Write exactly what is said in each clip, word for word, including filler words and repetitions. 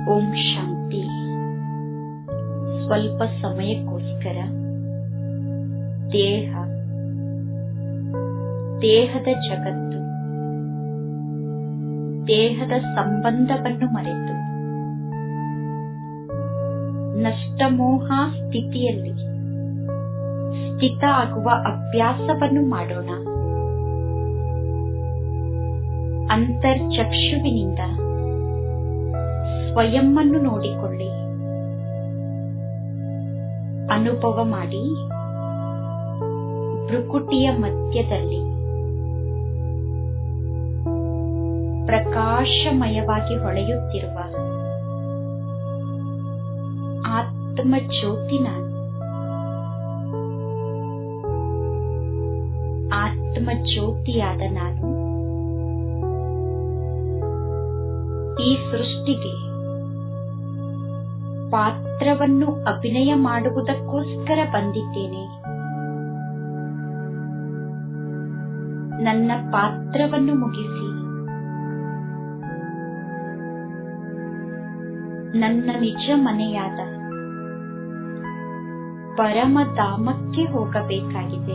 ಓಂ ಶಾಂತಿ. ಸ್ವಲ್ಪ ಸಮಯಕ್ಕೋಸ್ಕರ ದೇಹ, ದೇಹದ ಜಗತ್ತು, ದೇಹದ ಸಂಬಂಧವನ್ನು ಮರೆತು ನಷ್ಟಮೋಹ ಸ್ಥಿತಿಯಲ್ಲಿ ಸ್ಥಿತ ಆಗುವ ಅಭ್ಯಾಸವನ್ನು ಮಾಡೋಣ. ಅಂತರ್ಚಕ್ಷುವಿನಿಂದ ಸ್ವಯಂವನ್ನು ನೋಡಿಕೊಳ್ಳಿ, ಅನುಭವ ಮಾಡಿ. ಭ್ರುಕುಟಿಯ ಮಧ್ಯದಲ್ಲಿ ಪ್ರಕಾಶಮಯವಾಗಿ ಹೊಳೆಯುತ್ತಿರುವ ಆತ್ಮ ಜ್ಯೋತಿ ನಾನು. ಆತ್ಮ ಜ್ಯೋತಿಯಾದ ನಾನು ಈ ಸೃಷ್ಟಿಗೆ ಪಾತ್ರವನ್ನು ಅಭಿನಯ ಮಾಡುವುದಕ್ಕೋಸ್ಕರ ಬಂದಿದ್ದೇನೆ. ನನ್ನ ಪಾತ್ರವನ್ನು ಮುಗಿಸಿ ನನ್ನ ನಿಜ ಮನೆಯಾದ ಪರಮಧಾಮಕ್ಕೆ ಹೋಗಬೇಕಾಗಿದೆ.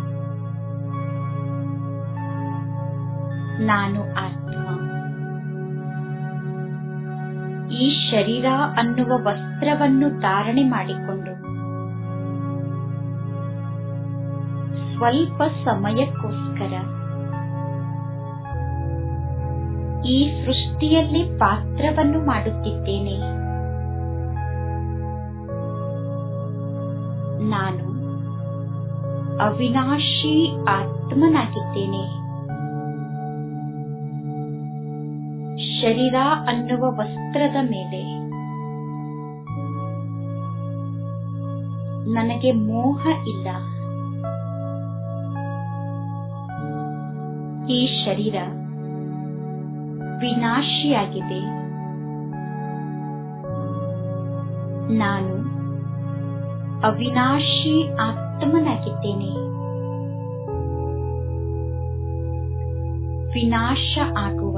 ನಾನು ಆತ್ಮ. ಈ ಶರೀರ ಅನ್ನುವ ವಸ್ತ್ರವನ್ನು ಧಾರಣೆ ಮಾಡಿಕೊಂಡು ಸ್ವಲ್ಪ ಸಮಯಕ್ಕೋಸ್ಕರ ಈ ಸೃಷ್ಟಿಯಲ್ಲಿ ಪಾತ್ರವನ್ನು ಮಾಡುತ್ತಿದ್ದೇನೆ. ನಾನು ಅವಿನಾಶಿ ಆತ್ಮನಾಗಿದ್ದೇನೆ. ಶರೀರ ಅನ್ನುವ ವಸ್ತ್ರದ ಮೇಲೆ ನನಗೆ ಮೋಹ ಇಲ್ಲ. ಈ ಶರೀರ ವಿನಾಶಿಯಾಗಿದೆ. ನಾನು ಅವಿನಾಶಿ ಆತ್ಮನಾಗಿದ್ದೇನೆ. ವಿನಾಶ ಆಗುವ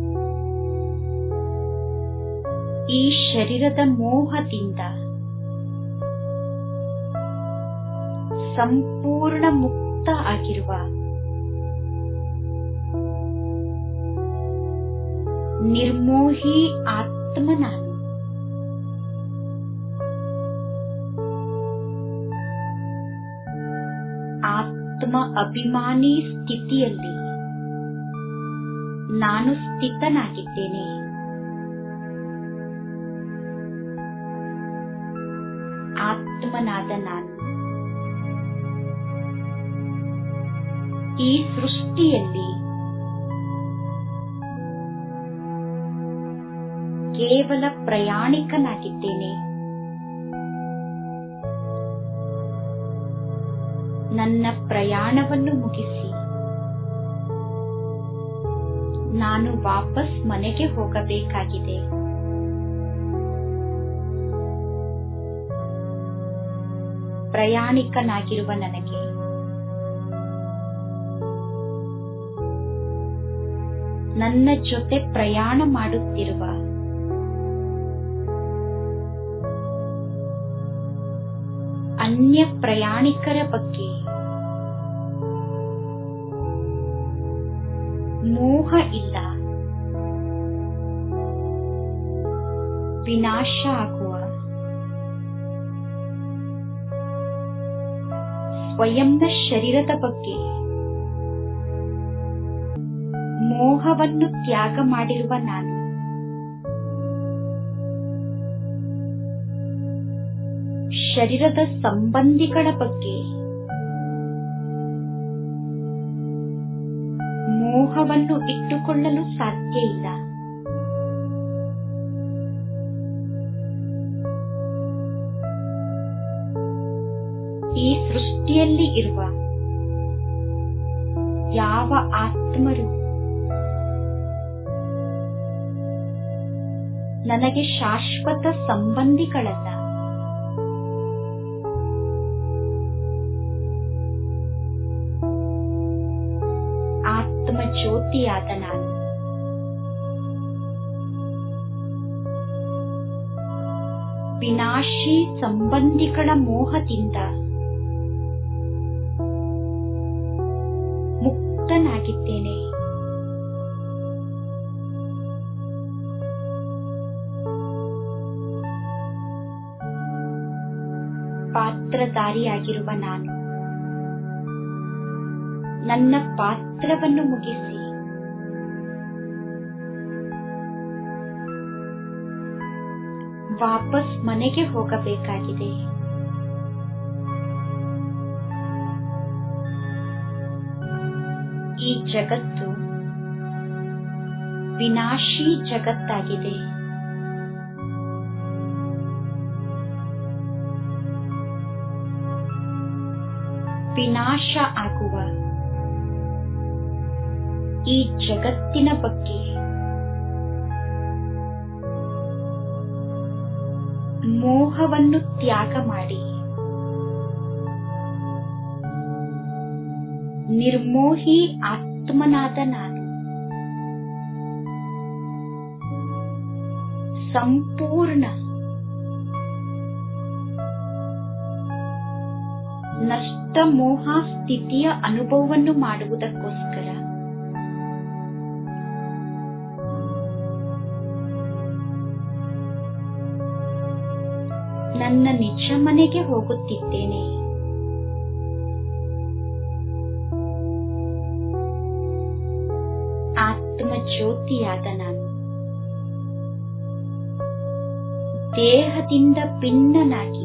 ಈ ಶರೀರದ ಮೋಹದಿಂದ ಸಂಪೂರ್ಣ ಮುಕ್ತ ಆಗಿರುವ ನಿರ್ಮೋಹಿ ಆತ್ಮ ನಾನು. ಆತ್ಮ ಅಭಿಮಾನಿ ಸ್ಥಿತಿಯಲ್ಲಿ ನಾನು ಸ್ಥಿತನಾಗಿದ್ದೇನೆ. ಆತ್ಮನಾದ ನಾನು ಈ ಸೃಷ್ಟಿಯಲ್ಲಿ ಕೇವಲ ಪ್ರಯಾಣಿಕನಾಗಿದ್ದೇನೆ. ನನ್ನ ಪ್ರಯಾಣವನ್ನು ಮುಗಿಸಿ ನಾನು ವಾಪಸ್ ಮನೆಗೆ ಹೋಗಬೇಕಾಗಿದೆ. ಪ್ರಯಾಣಿಕನಾಗಿರುವ ನನಗೆ ನನ್ನ ಜೊತೆ ಪ್ರಯಾಣ ಮಾಡುತ್ತಿರುವ ಅನ್ಯ ಪ್ರಯಾಣಿಕರ ಬಗ್ಗೆ ಮೋಹ ಇಲ್ಲ. ವಿನಾಶ ಆಗುವ ಸ್ವಯಂನ ಶರೀರದ ಬಗ್ಗೆ ಮೋಹವನ್ನು ತ್ಯಾಗ ಮಾಡಿರುವ ನಾನು ಶರೀರದ ಸಂಬಂಧಿಗಳ ಬಗ್ಗೆ ಮೋಹವನ್ನು ಇಟ್ಟುಕೊಳ್ಳಲು ಸಾಧ್ಯ ಇಲ್ಲ. ಈ ಸೃಷ್ಟಿಯಲ್ಲಿ ಇರುವ ಯಾವ ಆತ್ಮರು ನನಗೆ ಶಾಶ್ವತ ಸಂಬಂಧಿಗಳಲ್ಲ. ಆತ್ಮ ಜ್ಯೋತಿಯಾದ ನಾನು ವಿನಾಶಿ ಸಂಬಂಧಿಗಳ ಮೋಹದಿಂದ ಮುಕ್ತನಾಗಿದ್ದೇನೆ. ಪಾತ್ರಧಾರಿಯಾಗಿರುವ ನಾನು ನನ್ನ ಪಾತ್ರವನ್ನು ಮುಗಿಸಿ ವಾಪಸ್ ಮನೆಗೆ ಹೋಗಬೇಕಾಗಿದೆ. ಈ ಜಗತ್ತು ವಿನಾಶಿ ಜಗತ್ತಾಗಿದೆ. ವಿನಾಶ ಆಗುವ ಈ ಜಗತ್ತಿನ ಬಗ್ಗೆ ಮೋಹವನ್ನು ತ್ಯಾಗ ಮಾಡಿ ನಿರ್ಮೋಹಿ ಆತ್ಮನಾದ ನಾನು ಸಂಪೂರ್ಣ ನಷ್ಟ ಮೋಹ ಸ್ಥಿತಿಯ ಅನುಭವವನ್ನು ಮಾಡುವುದಕ್ಕೋಸ್ಕರ ನನ್ನ ನಿಜ ಮನೆಗೆ ಹೋಗುತ್ತಿದ್ದೇನೆ. ಆತ್ಮ ಜ್ಯೋತಿಯಾದ ನಾನು ದೇಹದಿಂದ ಭಿನ್ನನಾಗಿ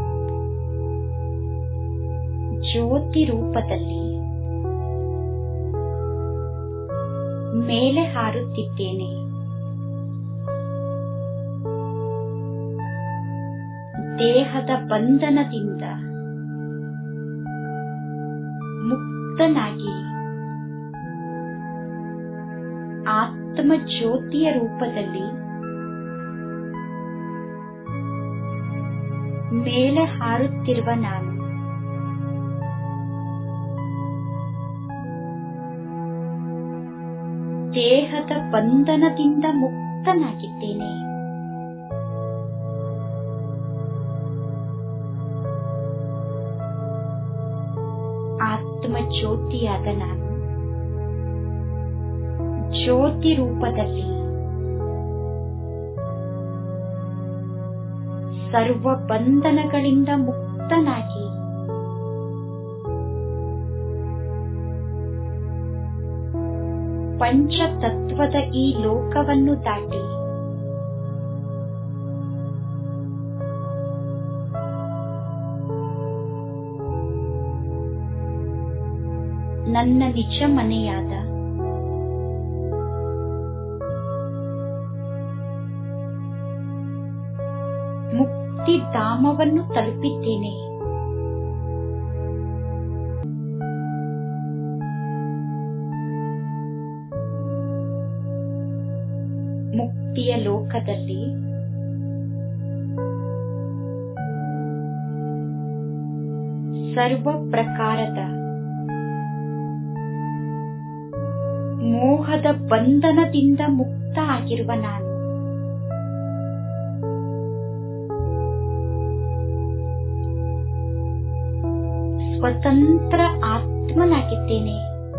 ಜ್ಯೋತಿ ರೂಪದಲ್ಲಿ ಮೇಲೆ ಹಾರುತ್ತಿದ್ದೇನೆ. ದೇಹದ ಬಂಧನದಿಂದ ಮುಕ್ತನಾಗಿ ಆತ್ಮ ಜ್ಯೋತಿಯ ರೂಪದಲ್ಲಿ ಮೇಲೆ ಹಾರುತ್ತಿರುವ ನಾನು ದೇಹದ ಬಂಧನದಿಂದ ಮುಕ್ತನಾಗಿದ್ದೇನೆ. ಆತ್ಮ ಜ್ಯೋತಿಯಾದ ನಾನು ಜ್ಯೋತಿ ರೂಪದಲ್ಲಿ ಸರ್ವ ಬಂಧನಗಳಿಂದ ಮುಕ್ತನಾಗಿ ಪಂಚತತ್ವದ ಈ ಲೋಕವನ್ನು ದಾಟಿ ನನ್ನ ನಿಜ ಮನೆಯಾದ ಮುಕ್ತಿಧಾಮವನ್ನು ತಲುಪಿದ್ದೇನೆ. ಮುಕ್ತಿಯ ಲೋಕದಲ್ಲಿ ಸರ್ವ ಪ್ರಕಾರದ ಮೋಹದ ಬಂಧನದಿಂದ ಮುಕ್ತ ಆಗಿರುವ ನಾನು ಸ್ವತಂತ್ರ ಆತ್ಮನಾಗಿದ್ದೇನೆ.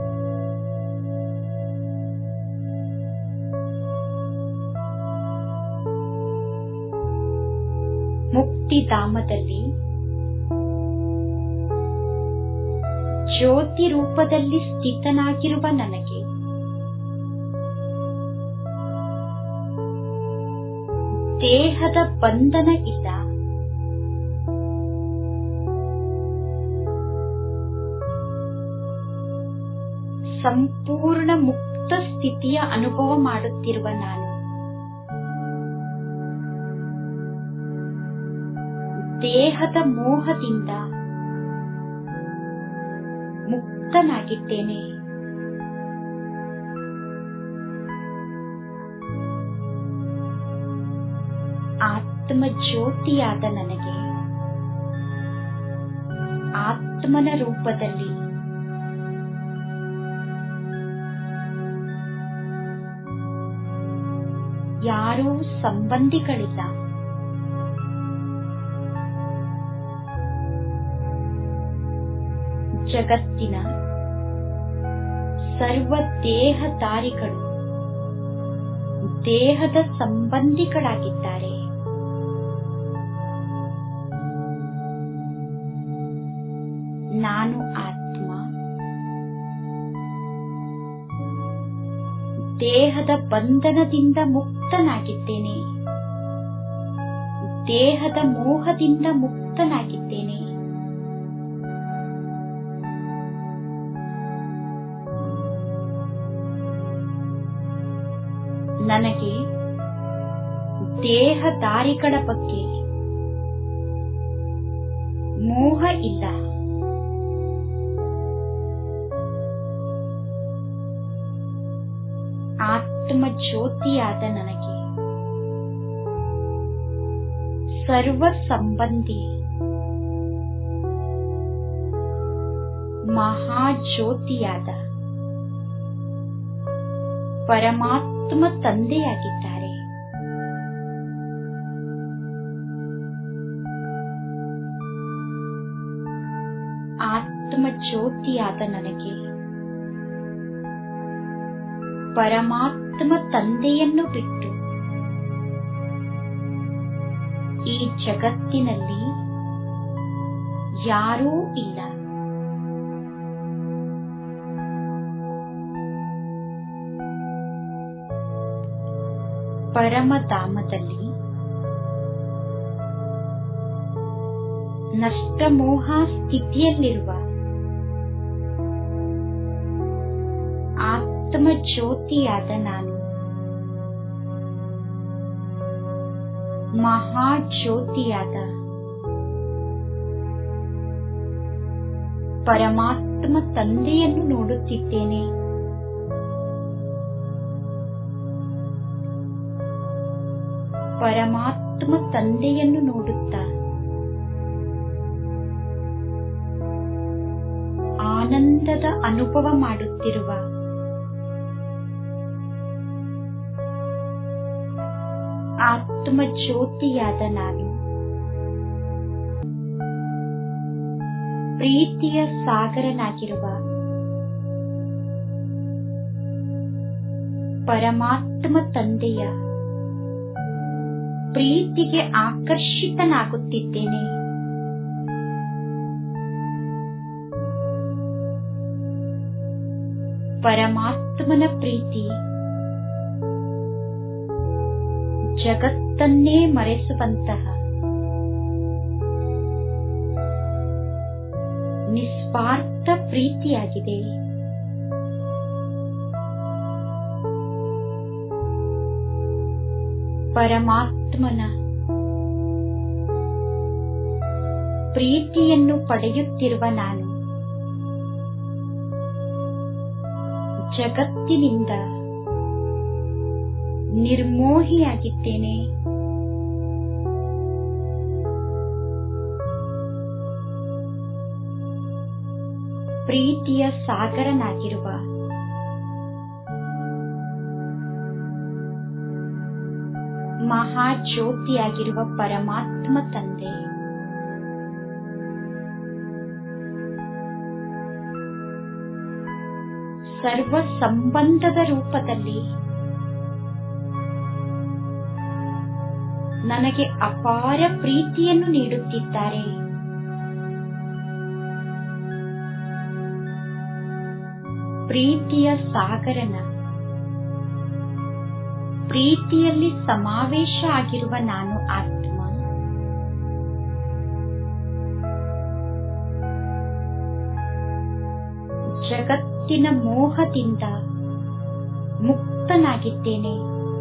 ಮುಕ್ತಿಧಾಮದಲ್ಲಿ ಜ್ಯೋತಿ ರೂಪದಲ್ಲಿ ಸ್ಥಿತನಾಗಿರುವ ನನಗೆ ದೇಹದ ಬಂಧನ ಇಲ್ಲ. ಸಂಪೂರ್ಣ ಮುಕ್ತ ಸ್ಥಿತಿಯ ಅನುಭವ ಮಾಡುತ್ತಿರುವ ನಾನು ದೇಹದ ಮೋಹದಿಂದ ಮುಕ್ತನಾಗಿದ್ದೇನೆ. ಆತ್ಮ ಜ್ಯೋತಿಯಾದ ನನಗೆ ಆತ್ಮನ ರೂಪದಲ್ಲಿ ಯಾರೂ ಸಂಬಂಧಿಗಳಿಲ್ಲ. ಜಗತ್ತಿನ ಸರ್ವ ದೇಹಧಾರಿಗಳು ದೇಹದ ಸಂಬಂಧಿಗಳಾಗಿದ್ದಾರೆ. ನಾನು ಆತ್ಮ ದೇಹದ ಬಂಧನದಿಂದ ಮುಕ್ತನಾಗಿದ್ದೇನೆ. ದೇಹದ ಮೋಹದಿಂದ ಮುಕ್ತನಾಗಿದ್ದೇನೆ. ನನಗೆ ದೇಹಧಾರಿಗಳ ಬಗ್ಗೆ ಮೋಹ ಇಲ್ಲ. ಆತ್ಮ ಜ್ಯೋತಿಯಾದ ನನಗೆ ಸರ್ವ ಸಂಬಂಧಿ ಮಹಾಜ್ಯೋತಿಯಾದ ಪರಮಾತ್ಮ ತಂದೆಯಾಗಿದ್ದಾರೆ. ಆತ್ಮ ಜ್ಯೋತಿಯಾದ ನನಗೆ ಪರಮಾತ್ಮ ತಂದೆಯನ್ನು ಬಿಟ್ಟು ಈ ಜಗತ್ತಿನಲ್ಲಿ ಯಾರೂ ಇಲ್ಲ. ಪರಮಧಾಮದಲ್ಲಿ ನಷ್ಟಮೋಹ ಸ್ಥಿತಿಯಲ್ಲಿರುವ ಆತ್ಮ ಜ್ಯೋತಿಯಾದ ನಾನು ಮಹಾಜ್ಯೋತಿಯಾದ ಪರಮಾತ್ಮ ತಂದೆಯನ್ನು ನೋಡುತ್ತಿದ್ದೇನೆ. ಪರಮಾತ್ಮ ತಂದೆಯನ್ನು ನೋಡುತ್ತಾ ಆನಂದದ ಅನುಭವ ಮಾಡುತ್ತಿರುವ ಆತ್ಮ ಜ್ಯೋತಿಯಾದ ನಾನು ಪ್ರೀತಿಯ ಸಾಗರನಾಗಿರುವ ಪರಮಾತ್ಮ ತಂದೆಯ ಪ್ರೀತಿಗೆ ಆಕರ್ಷಿತನಾಗುತ್ತಿದ್ದೇನೆ. ಪರಮಾತ್ಮನ ಪ್ರೀತಿ ಜಗತ್ತನ್ನೇ ಮರೆಸುವಂತಹ ನಿಸ್ವಾರ್ಥ ಪ್ರೀತಿಯಾಗಿದೆ. ಪರಮಾತ್ಮನ ಪ್ರೀತಿಯನ್ನು ಪಡೆಯುತ್ತಿರುವ ನಾನು ಜಗತ್ತಿನಿಂದ ನಿರ್ಮೋಹಿಯಾಗಿದ್ದೇನೆ. ಪ್ರೀತಿಯ ಸಾಗರನಾಗಿರುವ ಮಹಾಜ್ಯೋತಿಯಾಗಿರುವ ಪರಮಾತ್ಮ ತಂದೆ ಸರ್ವ ಸಂಬಂಧದ ರೂಪದಲ್ಲಿ ನನಗೆ ಅಪಾರ ಪ್ರೀತಿಯನ್ನು ನೀಡುತ್ತಿದ್ದಾರೆ. ಪ್ರೀತಿಯ ಸಾಗರನ ಪ್ರೀತಿಯಲ್ಲಿ ಸಮಾವೇಶ ಆಗಿರುವ ನಾನು ಆತ್ಮ ಜಗತ್ತಿನ ಮೋಹದಿಂದ ಮುಕ್ತನಾಗಿದ್ದೇನೆ.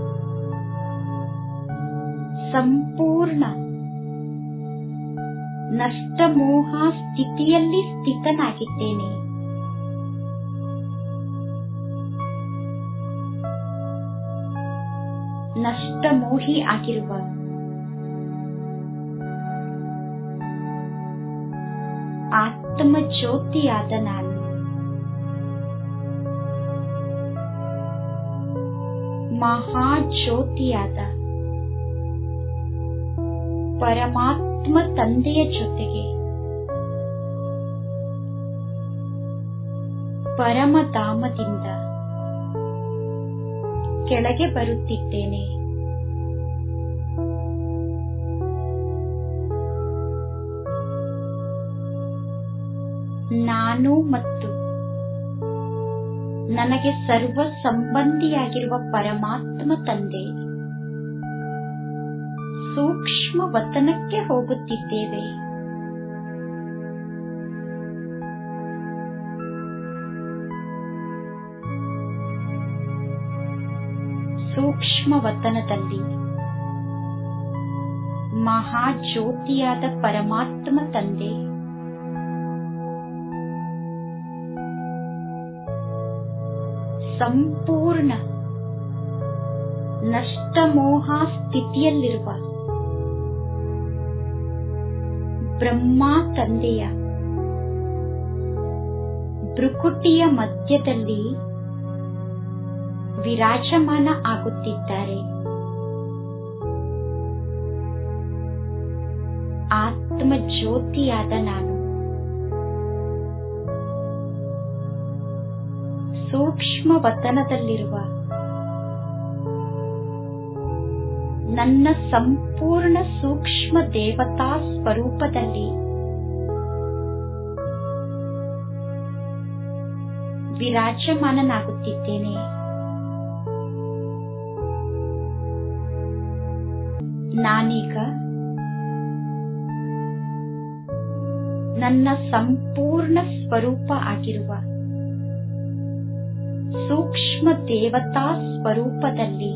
ಸಂಪೂರ್ಣ ನಷ್ಟಮೋಹ ಸ್ಥಿತಿಯಲ್ಲಿ ಸ್ಥಿತನಾಗಿದ್ದೇನೆ. ನಷ್ಟಮೋಹಿ ಆಗಿರುವ ಆತ್ಮ ಜ್ಯೋತಿಯಾದ ನಾನು ಮಹಾಜ್ಯೋತಿಯಾದ ಪರಮಾತ್ಮ ತಂದೆಯ ಜೊತೆಗೆ ಪರಮಧಾಮದಿಂದ ಕೆಳಗೆ ಬರುತ್ತಿದ್ದೇನೆ. ನಾನು ಮತ್ತು ನನಗೆ ಸರ್ವ ಸಂಬಂಧಿಯಾಗಿರುವ ಪರಮಾತ್ಮ ತಂದೆ ಸೂಕ್ಷ್ಮ ವತನಕ್ಕೆ ಹೋಗುತ್ತಿದ್ದೇವೆ. ಸೂಕ್ಷ್ಮ ವತನದಲ್ಲಿ ಮಹಾಜ್ಯೋತಿಯಾದ ಪರಮಾತ್ಮ ತಂದೆ ಸಂಪೂರ್ಣ ನಷ್ಟಮೋಹ ಸ್ಥಿತಿಯಲ್ಲಿರುವ ಬ್ರಹ್ಮ ತಂದೆಯ ಭ್ರುಕುಟಿಯ ಮಧ್ಯದಲ್ಲಿ ವಿರಾಜಮಾನ ಆಗುತ್ತಿದ್ದಾರೆ. ಆತ್ಮ ಜ್ಯೋತಿಯಾದ ನಾನು ಸೂಕ್ಷ್ಮ ವತನದಲ್ಲಿರುವ ನನ್ನ ಸಂಪೂರ್ಣ ಸೂಕ್ಷ್ಮ ದೇವತಾ ಸ್ವರೂಪದಲ್ಲಿ ವಿರಾಜಮಾನನಾಗುತ್ತಿದ್ದೇನೆ. ನಾನೀಗ ನನ್ನ ಸಂಪೂರ್ಣ ಸ್ವರೂಪ ಆಗಿರುವ ಸೂಕ್ಷ್ಮ ದೇವತಾ ಸ್ವರೂಪದಲ್ಲಿ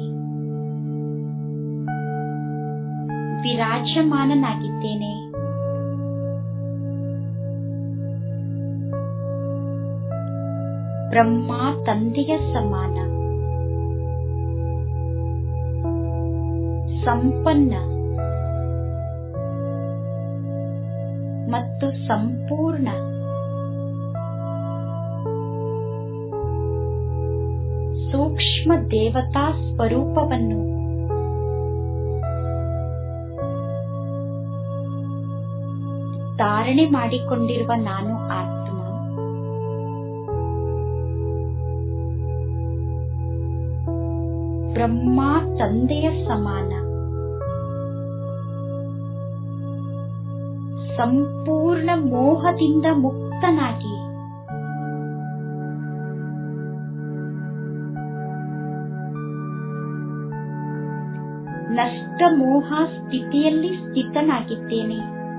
ವಿರಾಜಮಾನನಾಗಿದ್ದೇನೆ. ಬ್ರಹ್ಮ ತಂದೆಯ ಸಮಾನ ಸಂಪನ್ನ ಮತ್ತು ಸಂಪೂರ್ಣ ಸೂಕ್ಷ್ಮ ದೇವತಾ ಸ್ವರೂಪವನ್ನು ಧಾರಣೆ ಮಾಡಿಕೊಂಡಿರುವ ನಾನು ಆತ್ಮ ಬ್ರಹ್ಮ ತಂದೆಯ ಸಮಾನ ಸಂಪೂರ್ಣ ಮೋಹದಿಂದ ಮುಕ್ತನಾಗಿ ನಷ್ಟ ಮೋಹ ಸ್ಥಿತಿಯಲ್ಲಿ ಸ್ಥಿತನಾಗಿದ್ದೇನೆ.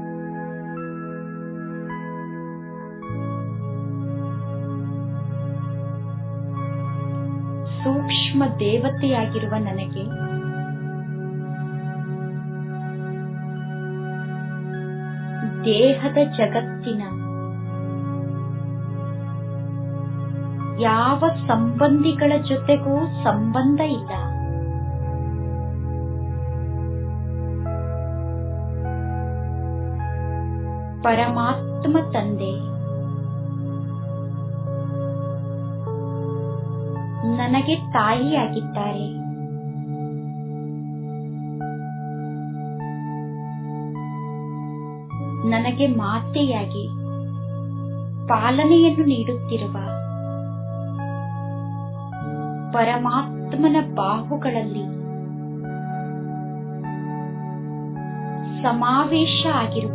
ಸೂಕ್ಷ್ಮ ದೇವತೆಯಾಗಿರುವ ನನಗೆ ದೇಹದ ಜಗತ್ತಿನ ಯಾವ ಸಂಬಂಧಿಗಳ ಜೊತೆಗೂ ಸಂಬಂಧ ಇಲ್ಲ. ಪರಮಾತ್ಮ ತಂದೆ ನನಗೆ ತಾಯಿಯಾಗಿದ್ದಾರೆ. ನನಗೆ ಮಾತೆಯಾಗಿ ಪಾಲನೆಯನ್ನು ನೀಡುತ್ತಿರುವ ಪರಮಾತ್ಮನ ಬಾಹುಗಳಲ್ಲಿ ಸಮಾವೇಶ ಆಗಿರುವ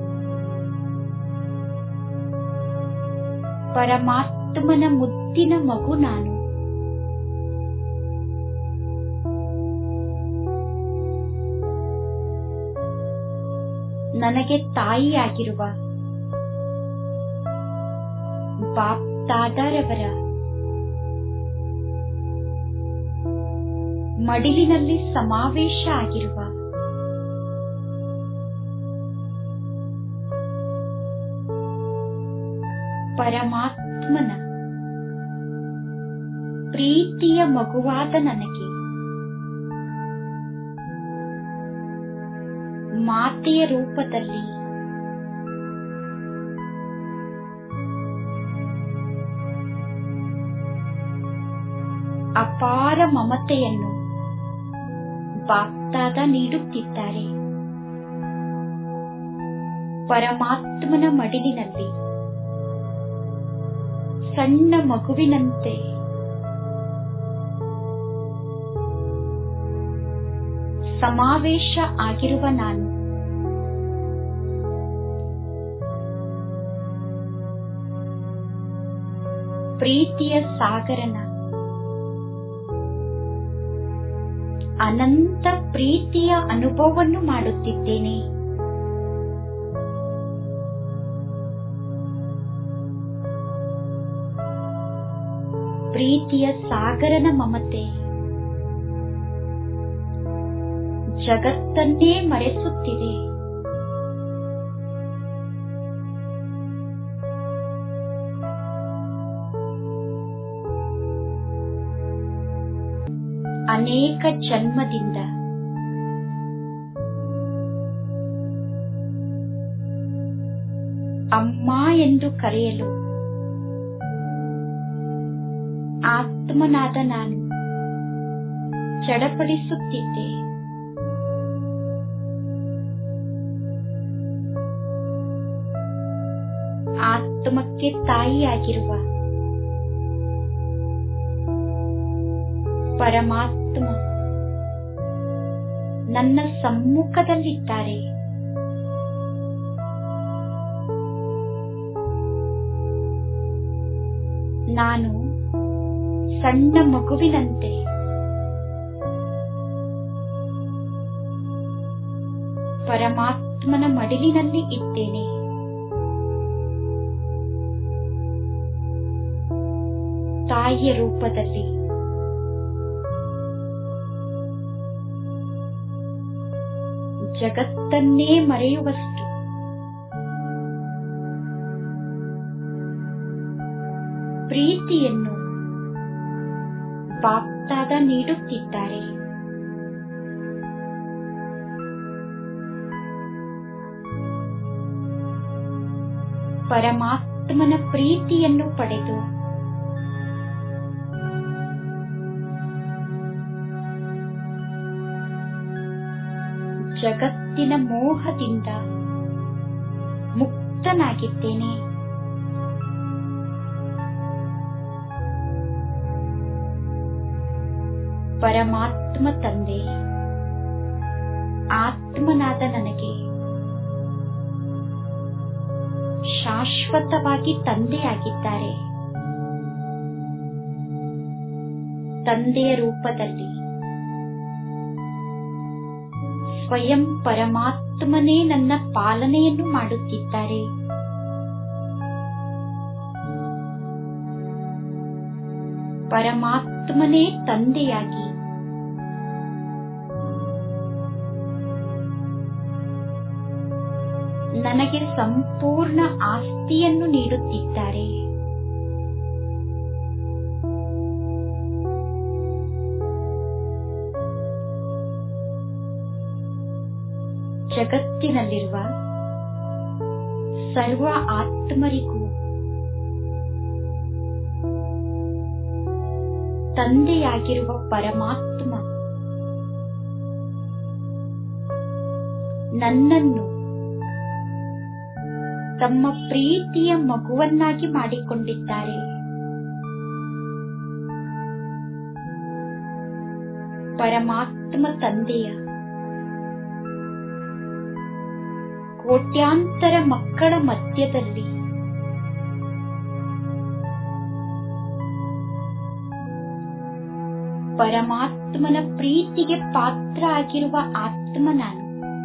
ಪರಮಾತ್ಮನ ಮುದ್ದಿನ ಮಗು ನಾನು. ನನಗೆ ತಾಯಿಯಾಗಿರುವ ಬಾಪ್ದಾದರವರ ಮಡಿಲಿನಲ್ಲಿ ಸಮಾವೇಶ ಆಗಿರುವ ಪರಮಾತ್ಮನ ಪ್ರೀತಿಯ ಮಗುವಾದ ನನಗೆ ಮಾತೆಯ ರೂಪದಲ್ಲಿ ಅಪಾರ ಮಮತೆಯನ್ನು ಬಾಪ್ದಾದ ನೀಡುತ್ತಿದ್ದಾರೆ. ಪರಮಾತ್ಮನ ಮಡಿಲಿನಲ್ಲಿ ಸಣ್ಣ ಮಗುವಿನಂತೆ ಸಮಾವೇಶ ಆಗಿರುವ ನಾನು ಪ್ರೀತಿಯ ಸಾಗರನ ಅನಂತ ಪ್ರೀತಿಯ ಅನುಭವವನ್ನು ಮಾಡುತ್ತಿದ್ದೇನೆ. ಪ್ರೀತಿಯ ಸಾಗರನ ಮಮತೆ ಜಗತ್ತನ್ನೇ ಮರೆಸುತ್ತಿದೆ. ಅನೇಕ ಜನ್ಮದಿಂದ ಅಮ್ಮ ಎಂದು ಕರೆಯಲು ಆತ್ಮನಾದ ನಾನು ಚಡಪಡಿಸುತ್ತಿದ್ದೆ. ಆತ್ಮಕ್ಕೆ ತಾಯಿಯಾಗಿರುವ ಪರಮಾತ್ಮ ನನ್ನ ಸಮ್ಮುಖದಲ್ಲಿದ್ದಾರೆ. ನಾನು ಸಣ್ಣ ಮಗುವಿನಂತೆ ಪರಮಾತ್ಮನ ಮಡಿಲಿನಲ್ಲಿ ಇದ್ದೇನೆ. ತಾಯಿಯ ರೂಪದಲ್ಲಿ ಜಗತ್ತನ್ನೇ ಮರೆಯುವಷ್ಟು ಪ್ರೀತಿಯನ್ನು ಬಾಪ್ತಾದ ನೀಡುತ್ತಿದ್ದಾರೆ. ಪರಮಾತ್ಮನ ಪ್ರೀತಿಯನ್ನು ಪಡೆದು ಜಗತ್ತಿನ ಮೋಹದಿಂದ ಮುಕ್ತನಾಗಿದ್ದೇನೆ. ಪರಮಾತ್ಮ ತಂದೆ ಆತ್ಮನಾದ ನನಗೆ ಶಾಶ್ವತವಾಗಿ ತಂದೆಯಾಗಿದ್ದಾರೆ. ತಂದೆಯ ರೂಪದಲ್ಲಿ ಸ್ವಯಂ ಪರಮಾತ್ಮನೇ ನನ್ನ ಪಾಲನೆಯನ್ನು ಮಾಡುತ್ತಿದ್ದಾರೆ. ಪರಮಾತ್ಮನೇ ತಂದೆಯಾಗಿ ನನಗೆ ಸಂಪೂರ್ಣ ಆಸ್ತಿಯನ್ನು ನೀಡುತ್ತಿದ್ದಾರೆ. ಜಗತ್ತಿನಲ್ಲಿರುವ ಸರ್ವ ಆತ್ಮರಿಗೂ ತಂದೆಯಾಗಿರುವ ಪರಮಾತ್ಮ ನನ್ನನ್ನು ತಮ್ಮ ಪ್ರೀತಿಯ ಮಗುವನ್ನಾಗಿ ಮಾಡಿಕೊಂಡಿದ್ದಾರೆ. ಪರಮಾತ್ಮ ತಂದೆಯ ಕೋಟ್ಯಾಂತರ ಮಕ್ಕಳ ಮಧ್ಯದಲ್ಲಿ ಪರಮಾತ್ಮನ ಪ್ರೀತಿಗೆ ಪಾತ್ರ ಆಗಿರುವ ಆತ್ಮ ನಾನು.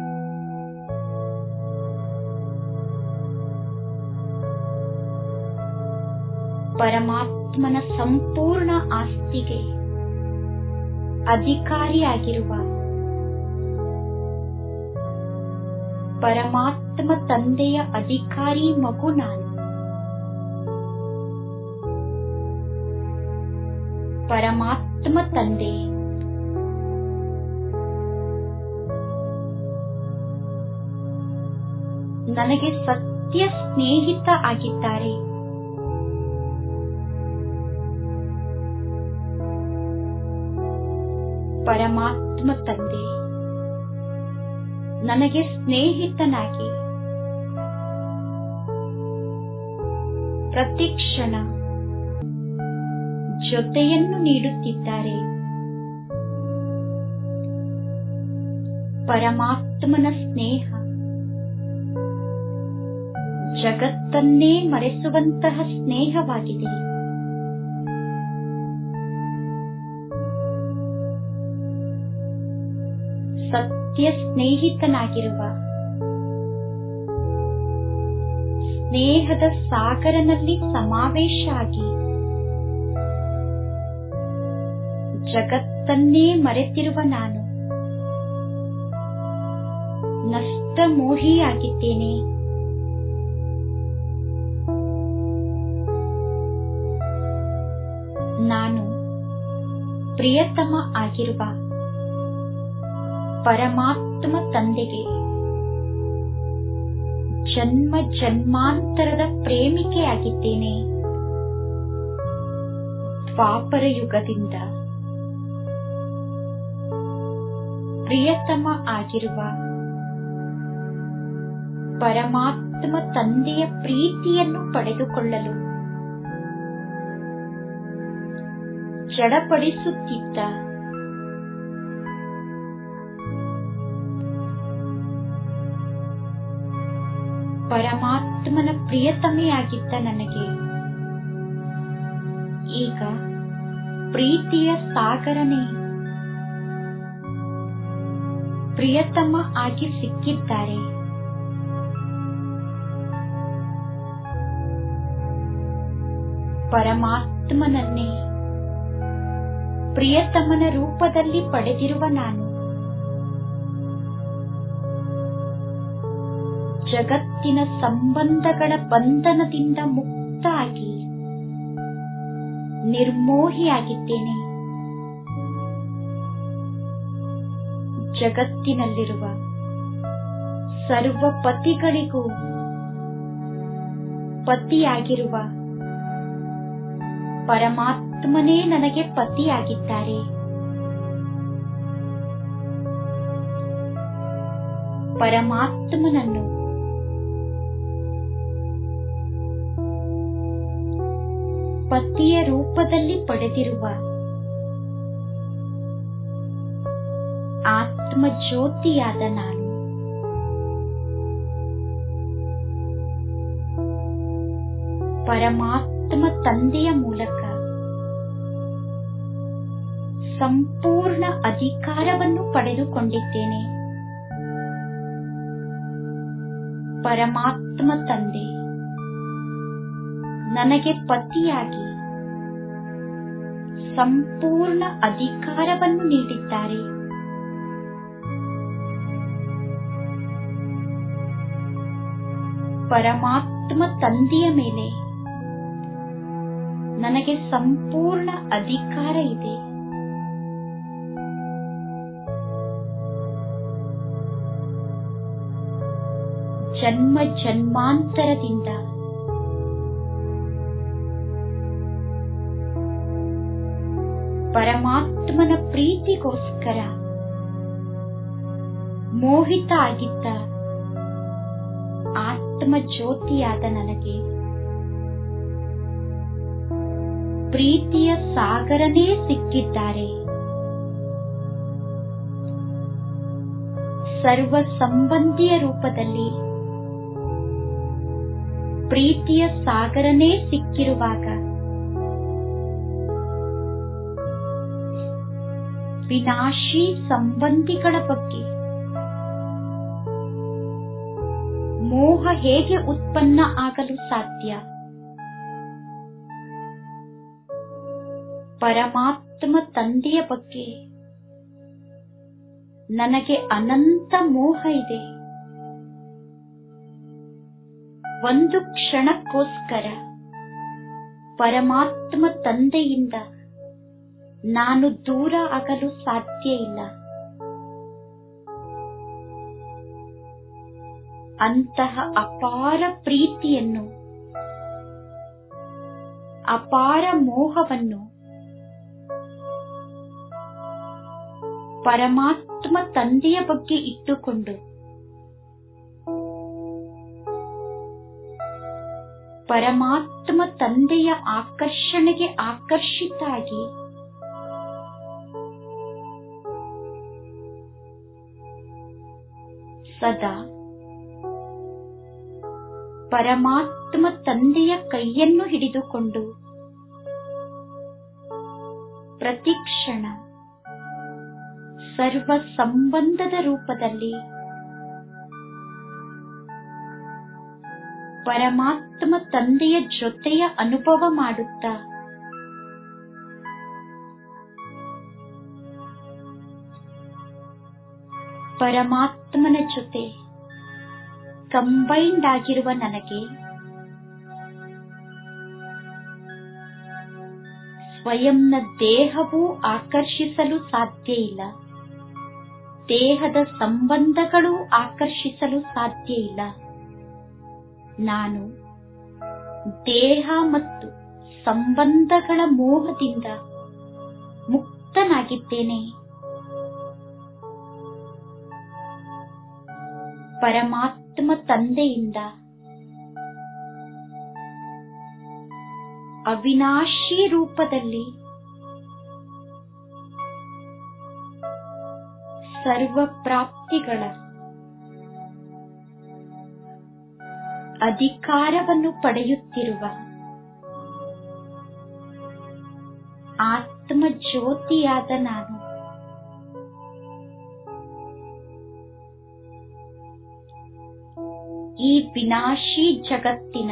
ಪರಮಾತ್ಮನ ಸಂಪೂರ್ಣ ಆಸ್ತಿಗೆ ಅಧಿಕಾರಿಯಾಗಿರುವ ಪರಮಾತ್ಮ ತಂದೆಯ ಅಧಿಕಾರಿ ಮಗು ನಾನು. ಪರಮಾತ್ಮ ತಂದೆ ನನಗೆ ಸತ್ಯ ಸ್ನೇಹಿತ ಆಗಿದ್ದಾರೆ. ಪರಮಾತ್ಮ ತಂದೆ ನನಗೆ ಸ್ನೇಹಿತನಾಗಿ ಪ್ರತಿ ಕ್ಷಣ ಜೊತೆಯನ್ನು ನೀಡುತ್ತಿದ್ದಾರೆ. ಪರಮಾತ್ಮನ ಸ್ನೇಹ ಜಗತ್ತನ್ನೇ ಮರೆಸುವಂತಹ ಸ್ನೇಹವಾಗಿದೆ. ಸತ್ಯ ಸ್ನೇಹಿತನಾಗಿರುವ ಸ್ನೇಹದ ಸಾಗರನಲ್ಲಿ ಸಮಾವೇಶ ಆಗಿ ಜಗತ್ತನ್ನೇ ಮರೆತಿರುವ ನಾನು ನಷ್ಟ ಮೋಹಿಯಾಗಿದ್ದೇನೆ. ನಾನು ಪ್ರಿಯತಮ ಆಗಿರುವ ಪರಮಾತ್ಮ ತಂದೆಗೆ ಜನ್ಮ ಜನ್ಮಾಂತರದ ಪ್ರೇಮಿಕೆಯಾಗಿದ್ದೇನೆ. ದ್ವಾಪರ ಯುಗದಿಂದ ಪ್ರಿಯತಮ ಆಗಿರುವ ಪರಮಾತ್ಮ ತಂದೆಯ ಪ್ರೀತಿಯನ್ನು ಪಡೆದುಕೊಳ್ಳಲು ಜಡಪಡಿಸುತ್ತಿದ್ದ ಪರಮಾತ್ಮನ ಪ್ರಿಯತಮೆಯಾಗಿದ್ದ ನನಗೆ ಈಗ ಪ್ರೀತಿಯ ಸಾಗರನೇ ಪ್ರಿಯತಮ ಆಗಿ ಸಿಕ್ಕಿದ್ದಾರೆ. ಪರಮಾತ್ಮನನ್ನೇ ಪ್ರಿಯತಮನ ರೂಪದಲ್ಲಿ ಪಡೆದಿರುವ ನಾನು ಜಗತ್ತಿನ ಸಂಬಂಧಗಳ ಬಂಧನದಿಂದ ಮುಕ್ತ ಆಗಿ ನಿರ್ಮೋಹಿಯಾಗಿದ್ದೇನೆ. ಜಗತ್ತಿನಲ್ಲಿರುವ ಸರ್ವ ಪತಿಗಳಿಗೂ ಪತಿಯಾಗಿರುವ ಪರಮಾತ್ಮನೇ ನನಗೆ ಪತಿಯಾಗಿದ್ದಾರೆ. ಪರಮಾತ್ಮನನ್ನು ಪತಿಯ ರೂಪದಲ್ಲಿ ಪಡೆದಿರುವ ಆತ್ಮ ಜ್ಯೋತಿಯಾದ ನಾನು ಪರಮಾತ್ಮ ತಂದೆಯ ಮೂಲಕ ಸಂಪೂರ್ಣ ಅಧಿಕಾರವನ್ನು ಪಡೆದುಕೊಂಡಿದ್ದೇನೆ. ಪರಮಾತ್ಮ ತಂದೆ ನನಗೆ ಪತಿಯಾಗಿ ಸಂಪೂರ್ಣ ಅಧಿಕಾರವನ್ನು ನೀಡಿದ್ದಾರೆ. ಪರಮಾತ್ಮ ತಂದೆಯ ಮೇಲೆ ನನಗೆ ಸಂಪೂರ್ಣ ಅಧಿಕಾರ ಇದೆ. ಜನ್ಮ ಜನ್ಮಾಂತರದಿಂದ ಪರಮಾತ್ಮನ ಪ್ರೀತಿಗೋಸ್ಕರ ಮೋಹಿತ ಆಗಿದ್ದ ಆತ್ಮ ಜ್ಯೋತಿಯಾದ ನನಗೆ ಪ್ರೀತಿಯ ಸಾಗರನೇ ಸಿಕ್ಕಿದ್ದಾರೆ. ಸರ್ವ ಸಂಬಂಧಿಯ ರೂಪದಲ್ಲಿ ಪ್ರೀತಿಯ ಸಾಗರನೇ ಸಿಕ್ಕಿರುವಾಗ ವಿನಾಶಿ ಸಂಬಂಧಿಗಳ ಬಗ್ಗೆ ಮೋಹ ಹೇಗೆ ಉತ್ಪನ್ನ ಆಗಲು ಸಾಧ್ಯ? ಪರಮಾತ್ಮ ತಂದೆಯ ಬಗ್ಗೆ ನನಗೆ ಅನಂತ ಮೋಹ ಇದೆ. ಒಂದು ಕ್ಷಣಕ್ಕೋಸ್ಕರ ಪರಮಾತ್ಮ ತಂದೆಯಿಂದ ನಾನು ದೂರ ಆಗಲು ಸಾಧ್ಯ ಇಲ್ಲ. ಅಂತಹ ಅಪಾರ ಪ್ರೀತಿಯನ್ನು, ಅಪಾರ ಮೋಹವನ್ನು ಪರಮಾತ್ಮ ತಂದೆಯ ಬಗ್ಗೆ ಇಟ್ಟುಕೊಂಡು ಪರಮಾತ್ಮ ತಂದೆಯ ಆಕರ್ಷಣೆಗೆ ಆಕರ್ಷಿತಾಗಿ ಸದಾ ಪರಮಾತ್ಮ ತಂದೆಯ ಕೈಯನ್ನು ಹಿಡಿದುಕೊಂಡು ಪ್ರತಿಕ್ಷಣ ಸರ್ವ ಸಂಬಂಧದ ರೂಪದಲ್ಲಿ ಪರಮಾತ್ಮ ತಂದೆಯ ಜೊತೆಯ ಅನುಭವ ಮಾಡುತ್ತಾ ಪರಮಾತ್ಮನ ಜೊತೆ ಕಂಬೈನ್ಡ್ ಆಗಿರುವ ನನಗೆ ಸ್ವಯಂನ ದೇಹವೂ ಆಕರ್ಷಿಸಲು ಸಾಧ್ಯ ಇಲ್ಲ, ದೇಹದ ಸಂಬಂಧಗಳು ಆಕರ್ಷಿಸಲು ಸಾಧ್ಯ ಇಲ್ಲ. ನಾನು ದೇಹ ಮತ್ತು ಸಂಬಂಧಗಳ ಮೋಹದಿಂದ ಮುಕ್ತನಾಗಿದ್ದೇನೆ. ಪರಮಾತ್ಮ ತಂದೆಯಿಂದ ಅವಿನಾಶಿ ರೂಪದಲ್ಲಿ ಸರ್ವ ಪ್ರಾಪ್ತಿಗಳ ಅಧಿಕಾರವನ್ನು ಪಡೆಯುತ್ತಿರುವ ಆತ್ಮ ಜ್ಯೋತಿಯಾದ ನಾನು ಈ ವಿನಾಶಿ ಜಗತ್ತಿನ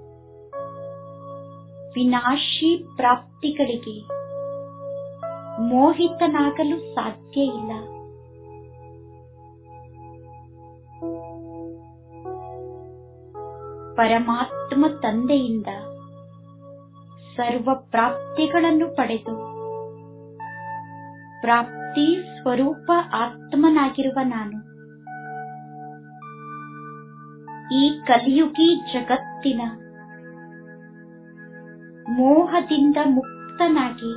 ವಿನಾಶಿ ಪ್ರಾಪ್ತಿಗಳಿಗೆ ಮೋಹಿತನಾಗಲು ಸಾಧ್ಯ ಇಲ್ಲ. ಪರಮಾತ್ಮ ತಂದೆಯಿಂದ ಸರ್ವ ಪ್ರಾಪ್ತಿಗಳನ್ನು ಪಡೆದು ಪ್ರಾಪ್ತಿ ಸ್ವರೂಪ ಆತ್ಮನಾಗಿರುವ ನಾನು ಈ ಕಲಿಯುಗಿ ಜಗತ್ತಿನ ಮೋಹದಿಂದ ಮುಕ್ತನಾಗಿ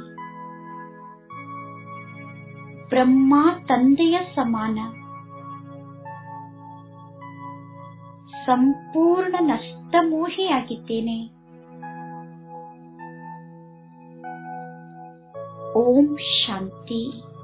ಬ್ರಹ್ಮ ತಂದೆಯ ಸಮಾನ ಸಂಪೂರ್ಣ ನಷ್ಟಮೋಹಿಯಾಗಿದ್ದೇನೆ. ಓಂ ಶಾಂತಿ.